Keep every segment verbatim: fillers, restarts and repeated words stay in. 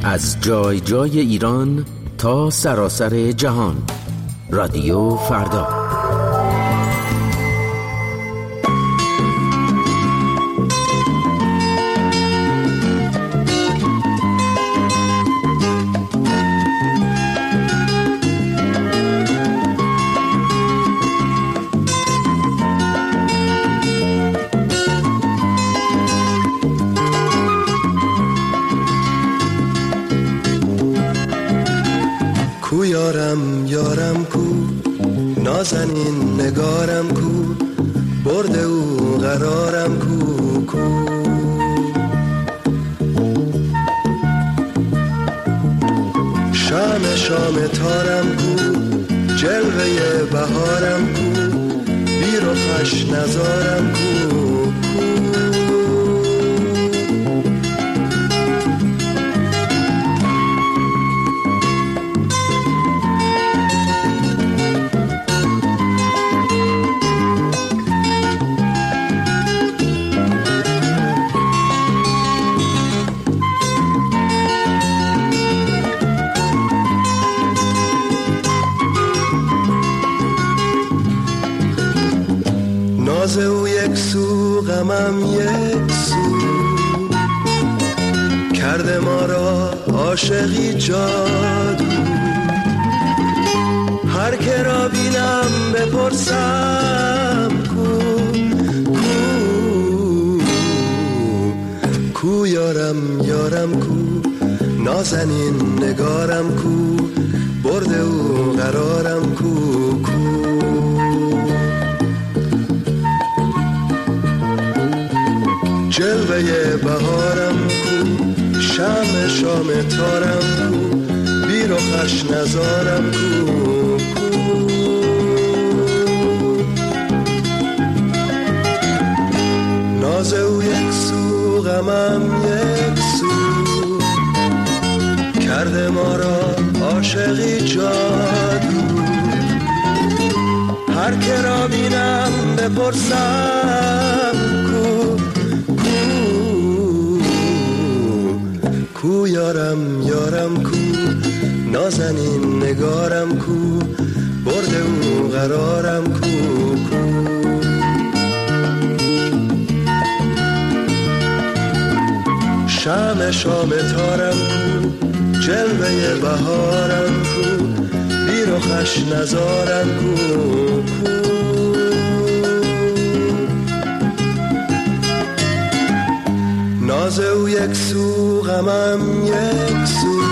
از جای جای ایران تا سراسر جهان. رادیو فردا. کو یارم یارم کو، نازنین نگارم کو، برده او قرارم کو کو. شام شام تارم کو، جلوه بهارم کو، بیر و خوش نزارم کو کو. ناز او یک سو غمم یک سو، کرده ما را عاشقی جادو. هر که را بینم بپرسم کو کو کو یارم یارم کو، نازنین نگارم کو، برده او قرارم کو کو. جلوه بهارم کو، شام شام تارم کو، بیر و خوش نزارم کو کو. ناز او یک سو غمم یک سو، کرده ما را عاشقی جادو. هر که را بینم بپرسم کو کو یارم یارم کو، نازنین نگارم کو، برده او قرارم کو کو. شام شام تارم کو، جلوه بهارم کو، بیر و خوش نزارم کو کو. ناز او یک سو غمم یک سو،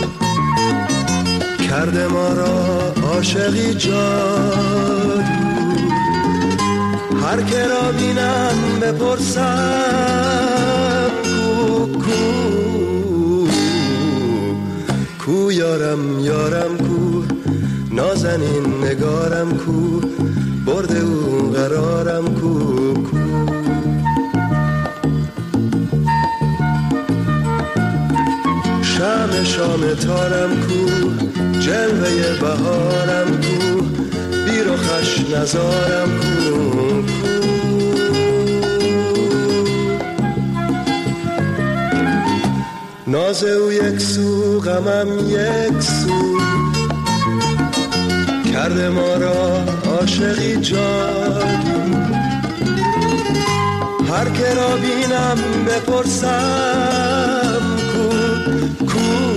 کرده ما را عاشقی جادو. هر که را بینم بپرسم کو کو کو یارم یارم کو، نازنین نگارم کو، برده او قرارم کو کو. شام شام تارم کو، جلوه بهارم کو، بیر و خوش نزارم کو کو. ناز او یک سو غمم یک سو، کرده ما را عاشقی جادو. هر که را بینم بپرسم کو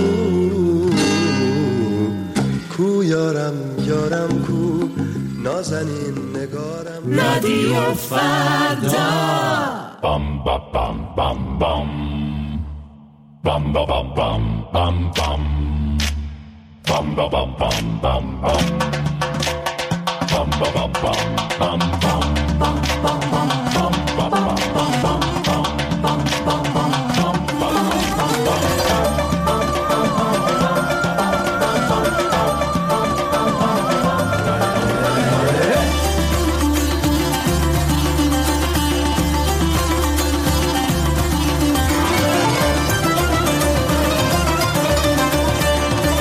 کو یارم یارم کو، نازنین نگارم. رادیو فردا. بام با بام بام بام بام با بام بام بام بام بام با بام بام بام بام بام با بام بام بام بام بام بام بام بام بام بام.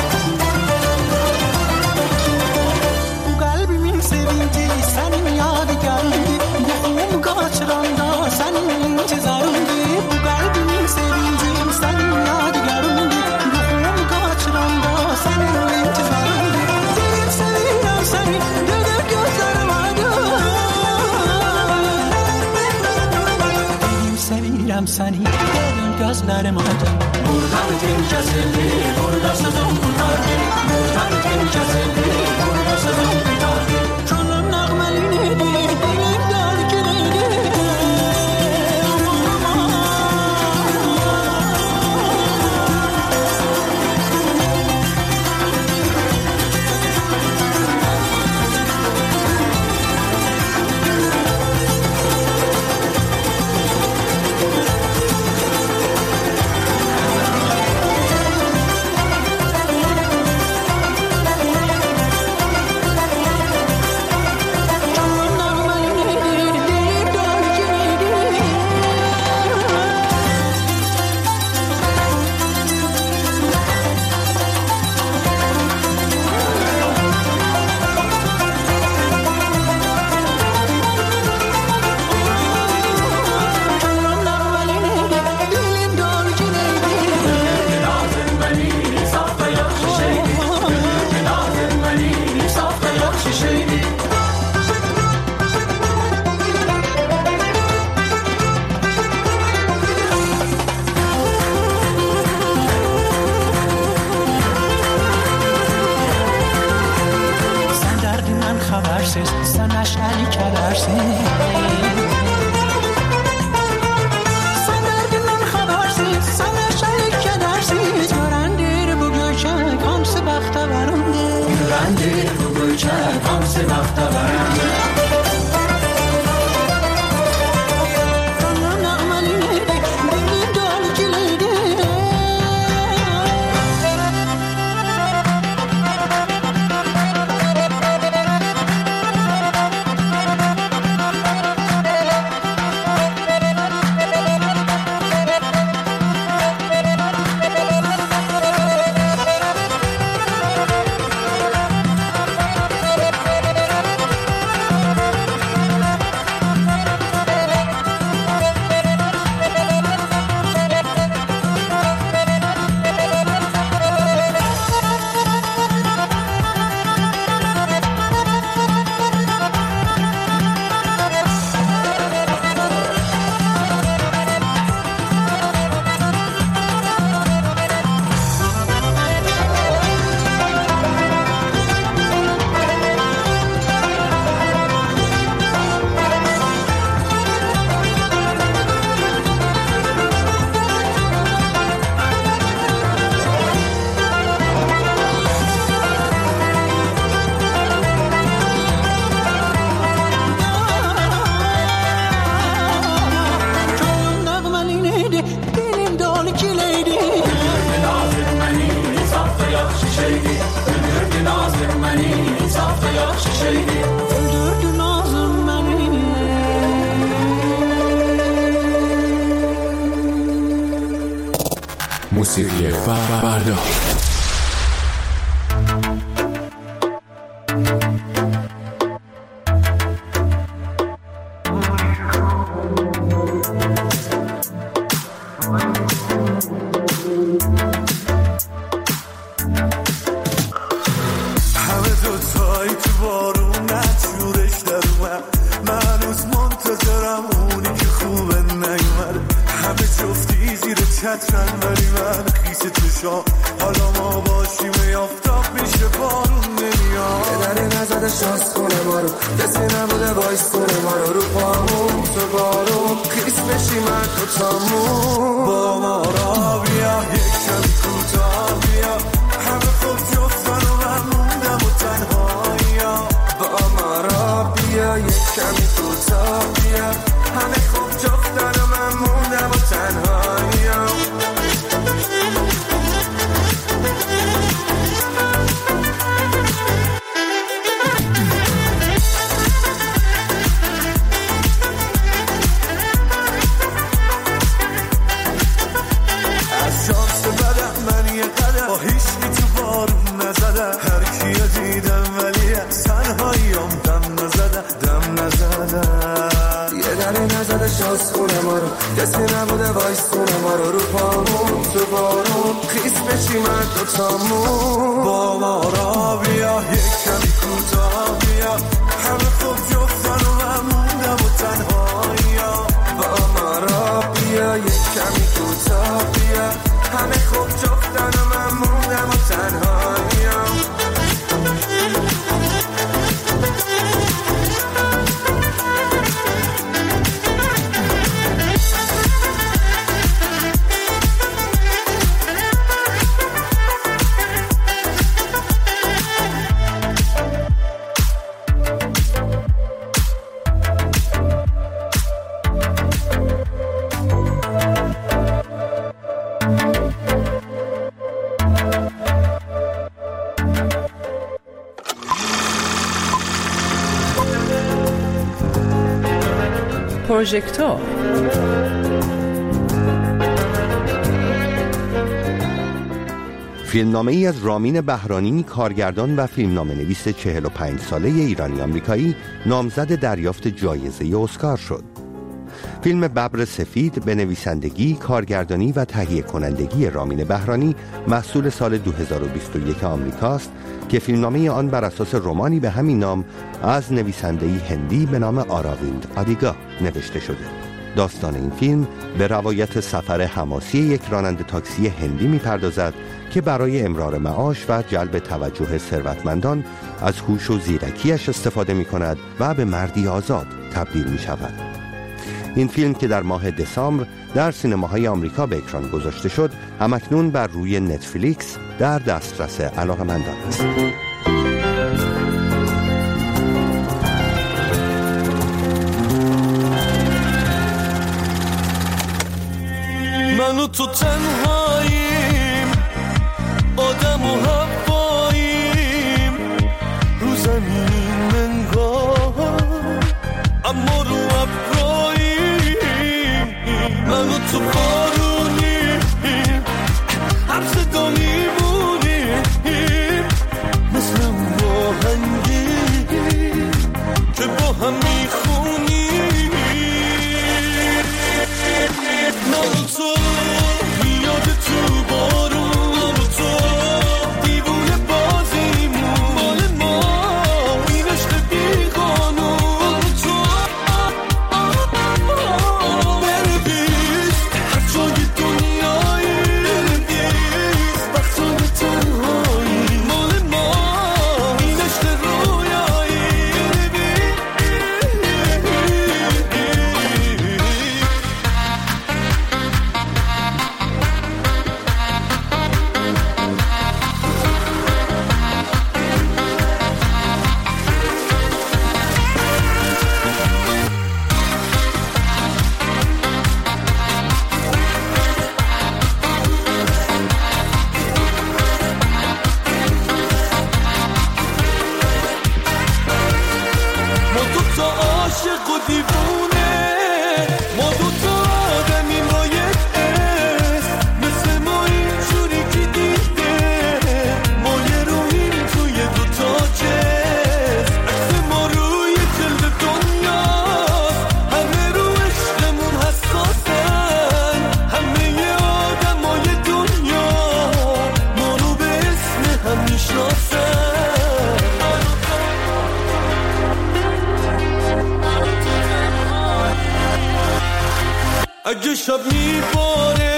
Sevinci senin yad Sinem səni görün gözlərim aydın. Buradan din kəsildi, burada sözüm tutardı. Buradan din kəsildi, burada sözüm tutardı. Könlüm nəğməliydi, dilim dərgiliydi. Sen neşeli kedersin. Sen derdinden habersiz, sen neşeli kedersiz. Görendir bu göçek, hamsi bakta varındır. Görendir bu göçek, hamsi bakta varındır. Kanım nağmeliydi, dilim dolgiliydi. موسیقی فردا. همه خوب جفتن و من موندم و تنهایی با ما را بیا کوتاه بیا همه خوب جفتن و من موندم و تنهاییم پروژکتور فیلمنامه ای از رامین بهرانی، کارگردان و فیلمنامه نویس چهل و پنج ساله ایرانی آمریکایی، نامزد دریافت جایزه اسکار شد. فیلم ببر سفید به نویسندگی، کارگردانی و تهیه کنندگی رامین بهرانی محصول سال دو هزار و بیست و یک آمریکاست که فیلمنامه آن بر اساس رمانی به همین نام از نویسنده‌ای هندی به نام آراویند آدیگا نوشته شده. داستان این فیلم به روایت سفر حماسی یک راننده تاکسی هندی می‌پردازد که برای امرار معاش و جلب توجه ثروتمندان از هوش و زیرکیش استفاده می‌کند و به مردی آزاد تبدیل می‌شود. این فیلم که در ماه دسامبر در سینماهای آمریکا به اکران گذاشته شد، همکنون بر روی نتفلیکس در دسترس علاقه‌مندان است. من و تو تنهاییم، آدم و هواییم، رو زمین منگاه اما رو ابراییم. من و تو بارونیم، هر صدا میمونیم، مثل اون باهنگیم که با هم میخونیم. من و تو میاد تو بارون، من و تو دیوونه بازیمون، مال ما این عشق بیقانون. تو برویز هر جای دنیایی، برویز بخشان تنهایی، مال ما این عشق رویایی. ما دو تا عاشق و دیوونه، ما دو تا آدمیم با یک اسم، مثل ما اینجوری که دیده ما یه روییم توی دو تا جسم. عکس ما روی جلد دنیاست، همه رو عشقمون حساسن، همه ی آدمای دنیا ما رو به اسم هم میشناسن. اگه شب میباره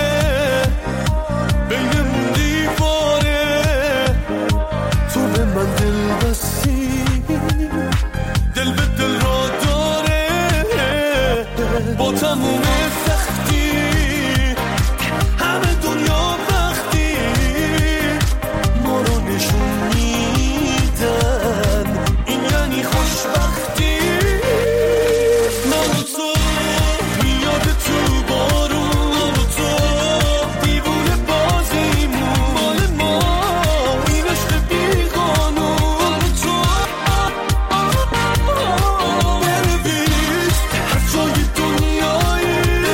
بینمون دیواره، تو به من دل بستی، دل به دل را داره، با تموم سختی همه دنیا وقتی ما رو نشون میدن، این یعنی خوشبختی. من و تو میاد تو بارون، من و تو دیوونه بازیمون، مال ما این عشق بیقانون. تو برویز هر جای دنیایی،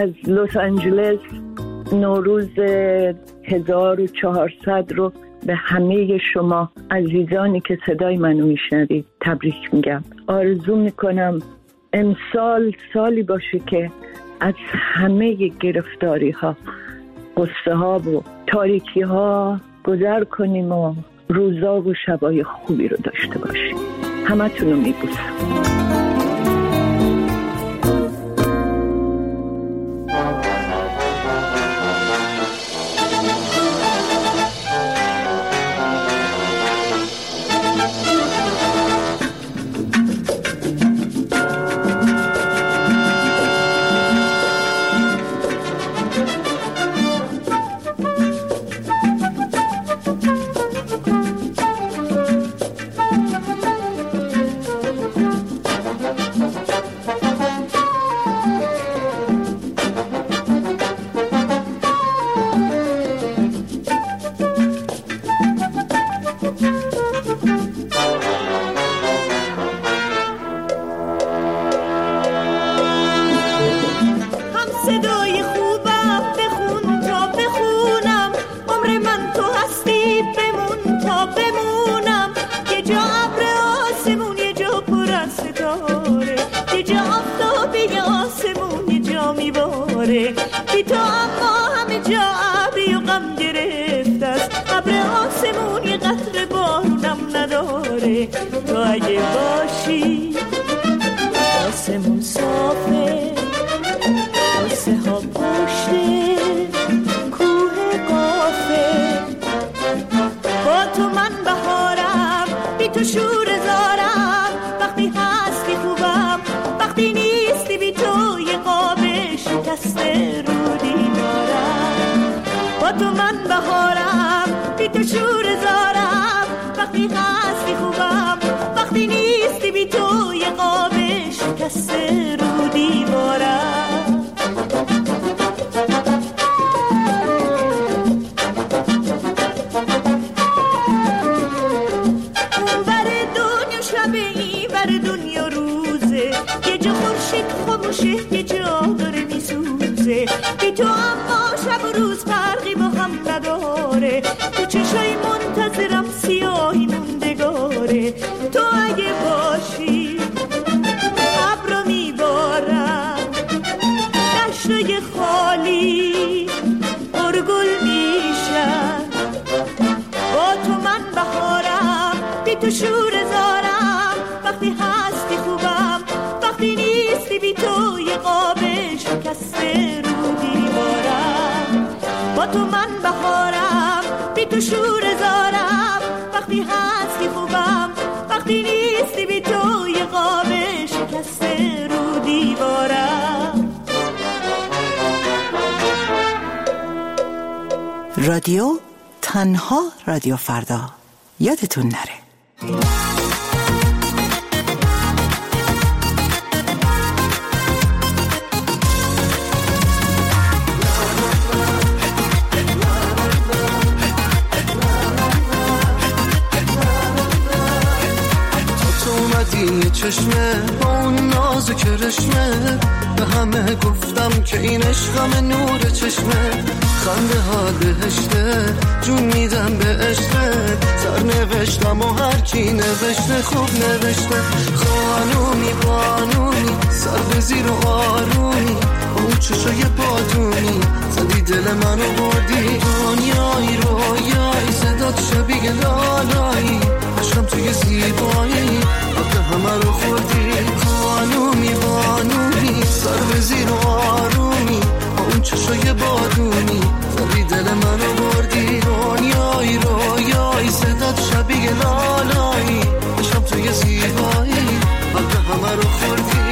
از لس آنجلس نوروز هزار و چهارصد رو به همه شما عزیزانی که صدای منو میشنوید تبریک میگم. آرزو میکنم امسال سالی باشه که از همه گرفتاری ها، قصه ها و تاریکی ها گذر کنیم و روزا و شبای خوبی رو داشته باشیم. همه تونو میبوسم. رادیو تنها رادیو فردا، یادتون نره. یه چشمه با اون ناز و کرشمه، به همه گفتم که این عشقم نور چشمه، خنده ها بهشته جون میدم به عشقه، سر نوشتم و هر کی نوشته خوب نوشته، خانومی بانومی سر به زیر و آرومی، اون چشای بادونی زدی دل منو بردی، دنیایی رویایی صدات شبیه لالایی، عشقم توی زیبایی آقا همه رو خوردی، خانومی بانومی سر به زیر و آرومی، اون چشای بادونی زدی دل منو بردی، دنیایی رویایی صدات شبیه لالایی، عشقم توی زیبایی آقا همه رو خوردی.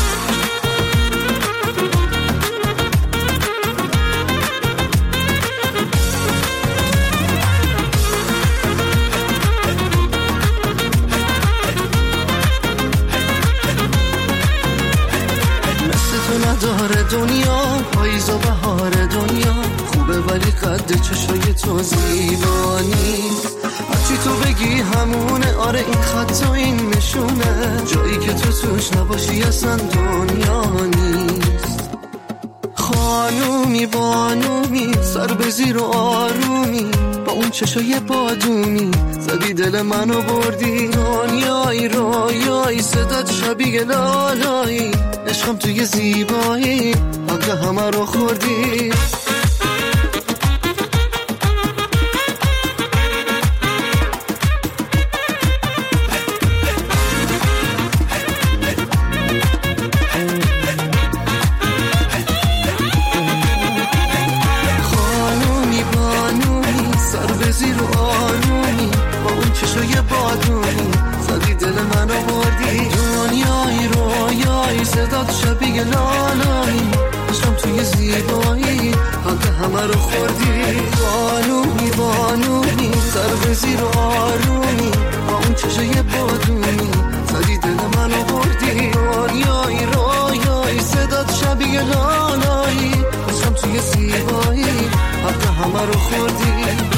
نداره دنیا پاییز و بهار دنیا، خوبه ولی قد چشای تو زیبا نیست، هرچی تو بگی همونه، آره این خط و این نشونه، جایی که تو توش نباشی اصلا دنیا نیست. خانومی بانومی سر به زیر و آرومی با اون چشای بادومی زدی دل منو بردی دنیایی رویایی صدات شبیه لالایی عشقم توی زیبایی حق همه رو خوردی صدات شبیه لالایی عشقم توی زیبایی حق همه رو خوردی بانومی بانومی سر به زیر و آرومی با اون چشای بادونی زدی دل منو بردی دنیایی رویایی صدات شبیه لالایی عشقم توی زیبایی حق همه رو خوردی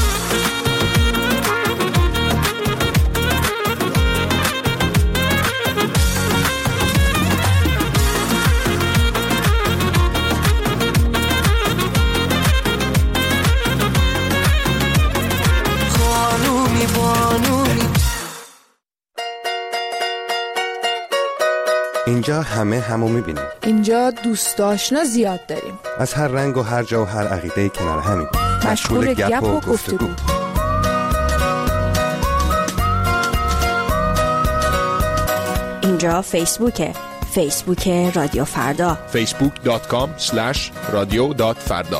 اینجا همه همو میبینیم. اینجا دوست آشنا زیاد داریم. از هر رنگ و هر جا و هر عقیده کنار همین. مشغول گپ و گفتگو. اینجا فیسبوکه. فیسبوک رادیو فردا. فیسبوک دات کام اسلش رادیو دات فردا.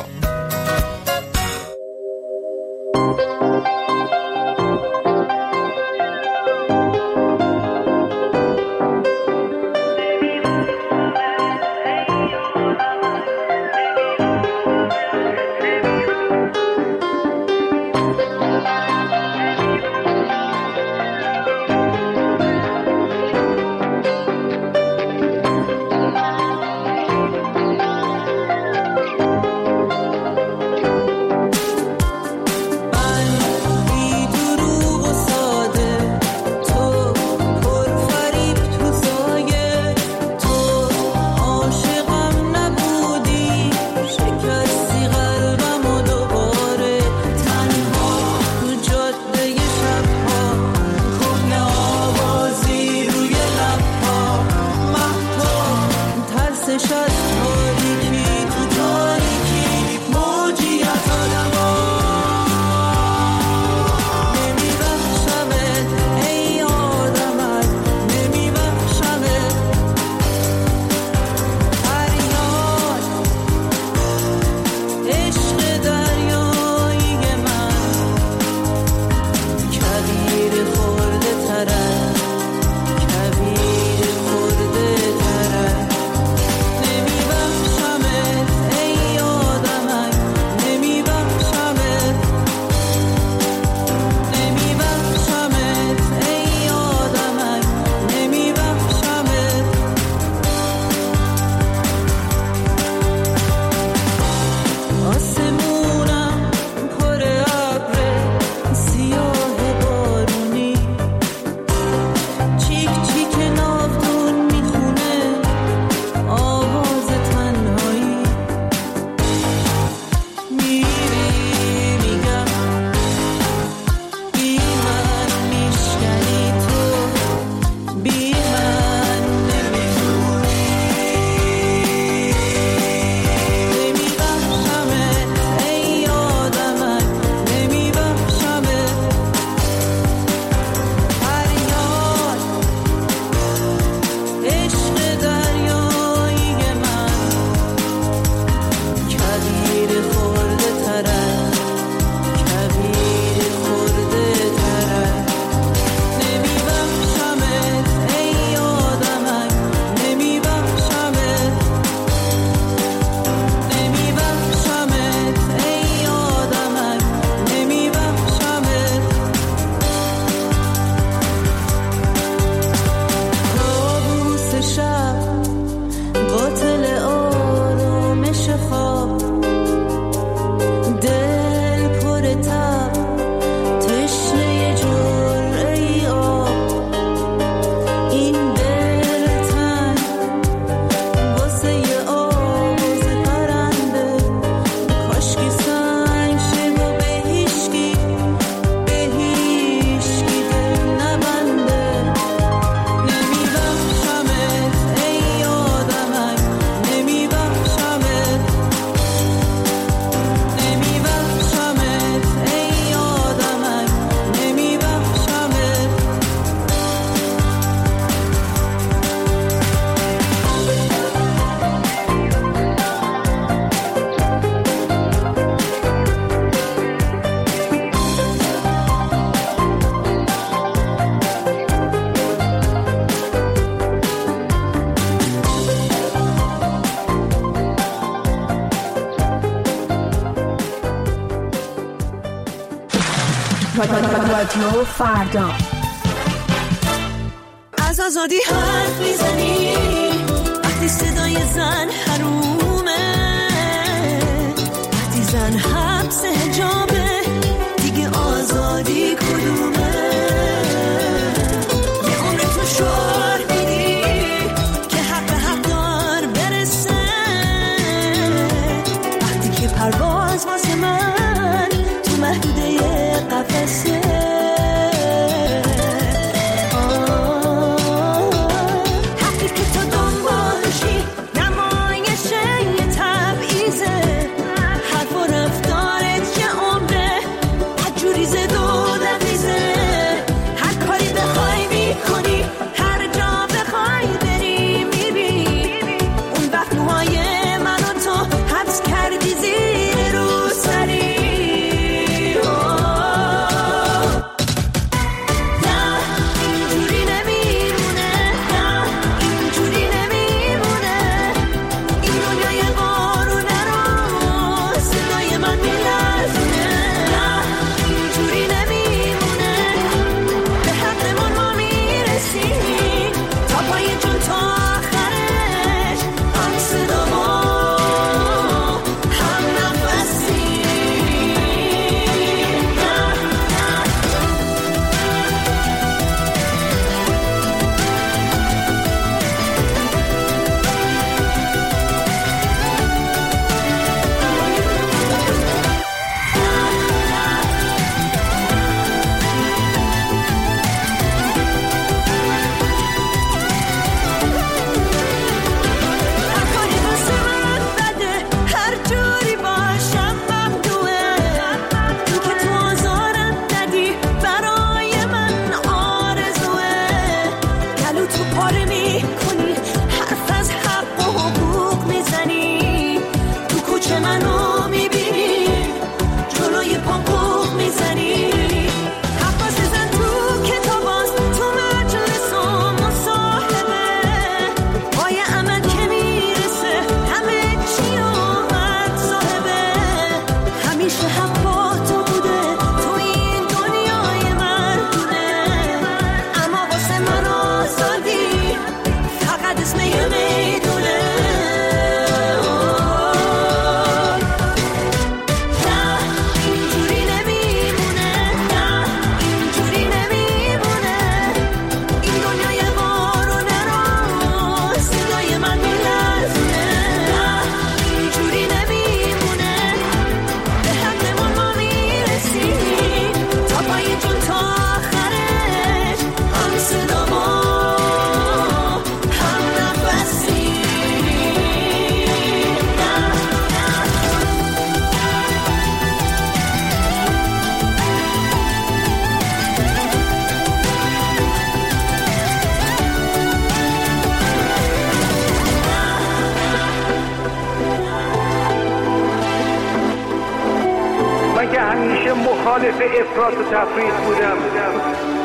رادیو فردا. از آزادی حرف میزنی وقتی صدای زن حرومه، وقتی زن حبس حجابه دیگه آزادی کدومه؟ یه عمر تو شعار میدی که حق حق دار برسه، وقتی که پرواز واسه من تو محدوده قفسه. مخالف افراط و تفریط بودم،